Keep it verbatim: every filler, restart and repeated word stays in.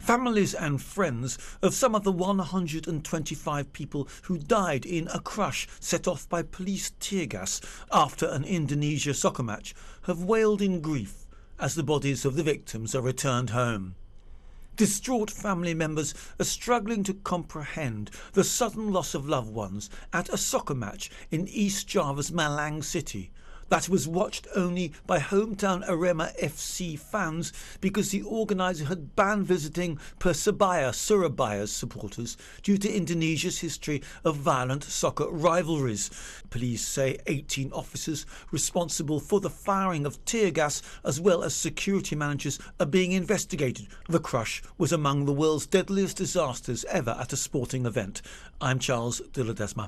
Families and friends of some of the one hundred twenty-five people who died in a crush set off by police tear gas after an Indonesia soccer match have wailed in grief as the bodies of the victims are returned home. Distraught family members are struggling to comprehend the sudden loss of loved ones at a soccer match in East Java's Malang city that was watched only by hometown Arema F C fans because the organiser had banned visiting Persebaya Surabaya's supporters due to Indonesia's history of violent soccer rivalries. Police say eighteen officers responsible for the firing of tear gas as well as security managers are being investigated. The crush was among the world's deadliest disasters ever at a sporting event. I'm Charles de Ledesma.